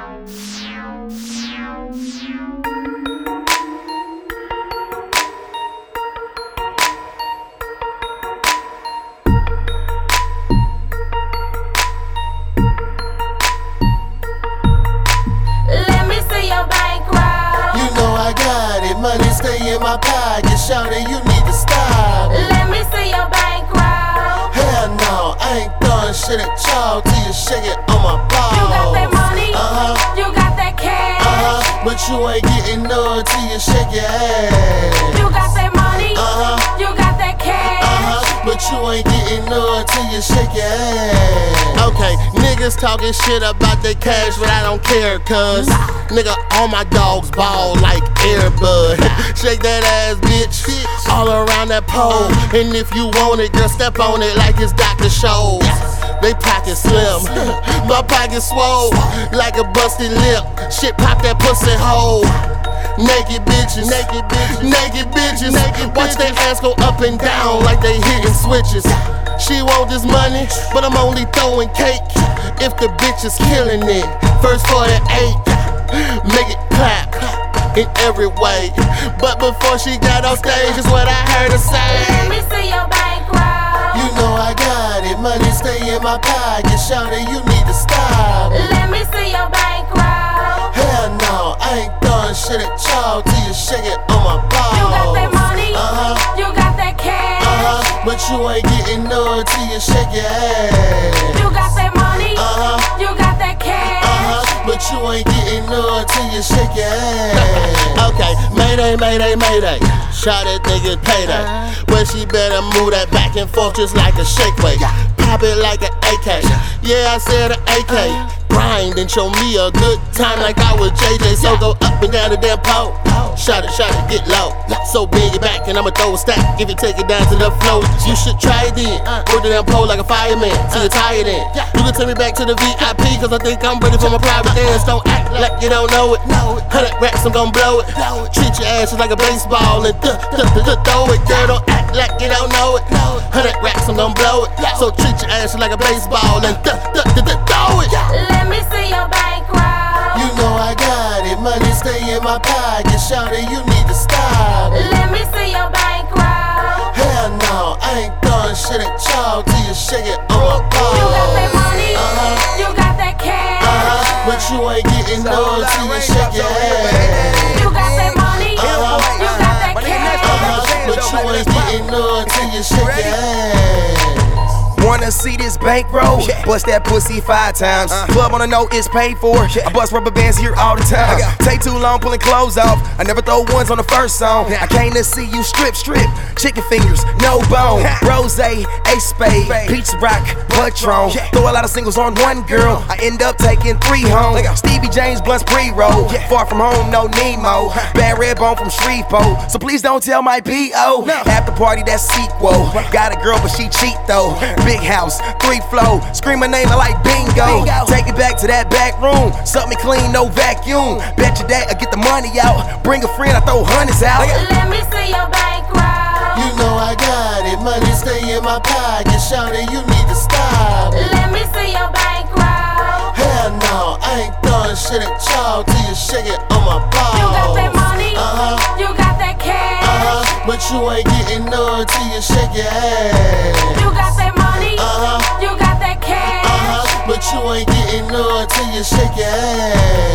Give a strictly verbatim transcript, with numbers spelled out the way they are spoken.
Money stay in my pocket, shawty, you need to stop. Let me see your bankroll. Hell no, I ain't throwing shit at y'all till you shake it on my balls. You got that money, uh-huh. You got that cash, uh-huh. But you ain't getting none till you shake your ass. You got that money, uh-huh. You got that cash, uh-huh. But you ain't getting none till you shake your ass. Okay, niggas talking shit about their cash, but I don't care, cuz nigga, all my dogs ball like Air Bud. Shake that ass, bitch, all around that pole. And if you want it, girl, step on it like it's Doctor Scholl's. They pocket slim, my pocket swole like a busted lip. Shit pop that pussy hole. Naked bitches, naked bitches, naked bitches. Naked Watch their ass go up and down like they hitting switches. She want this money, but I'm only throwing cake if the bitch is killing it. First forty-eight, make it clap in every way. But before she got on stage, is what I heard her say. Let me see your bankroll. You know I got it, money stay in my pocket, shawty, you need to stop. Let me see your bankroll. Hell no, I ain't throwing shit at y'all till you shake it on my balls. You got that money, uh-huh. You got that cash, uh-huh. But you ain't getting none till you shake your ass. You got that money, uh-huh. You got that cash, uh-huh. But you ain't getting none till you shake your ass. Okay, mayday, mayday, mayday. Shot that nigga payday. But she better move that back and forth just like a shake weight. Pop it like an A K. Yeah, I said an A K. Grind and show me a good time like I was J J. So go up and down the damn pole. Shot it, shot it, get low. So bend your back and I'ma throw a stack. If you take it down to the floor, you should try it then. Work the damn pole like a fireman till you're tired in. You can take me back to the V I P cause I think I'm ready for my private dance. Don't act like you don't know it. Hundred racks, I'm gon' blow it. Treat your ass just like a baseball and th th th th throw it. Girl, don't act like you don't know it. Hundred racks, I'm gon' blow it. So treat your ass just like a baseball and th th th th throw it. Let me see your bankroll. You know I got it, money stay in my pocket, shawty, you need to stop. Let me see your bankroll. Hell no, I ain't throwing shit at y'all till you shake it on my balls. You got that money, uh-huh. You got that cash, uh-huh. But you ain't getting none till you shake your ass. You got that money, uh-huh. You got that cash, uh-huh. But you ain't getting none till you shake your ass. Wanna see this bankroll? Yeah. Bust that pussy five times. Uh. Club on the note, it's paid for. Yeah. I bust rubber bands here all the time. Take too long pulling clothes off. I never throw ones on the first song. Yeah. I came to see you strip, strip. Chicken fingers, no bone. Rose, ace spade, peach rock, Patron. Yeah. Throw a lot of singles on one girl. I end up taking three home. Stevie James blunts pre-roll. Yeah. Far from home, no Nemo. Bad red bone from Shreveport. So please don't tell my B O. No. After party, that's sequel. Got a girl, but she cheat though. Big house, three flow, scream my name, I like bingo. bingo. Take it back to that back room, suck me clean, no vacuum. Bet your dad I get the money out, bring a friend, I throw hundreds out. Let me see your bankroll. You know I got it, money stay in my pocket, shawty, you need to stop. Let me see your bankroll. Hell no, I ain't throwing shit at y'all till you shake it on my balls. You got that money, uh-huh. You got that cash, uh-huh. But you ain't getting none till you shake your ass. You got that money, uh-huh. You got that cash, uh-huh. But you ain't getting none till you shake your ass.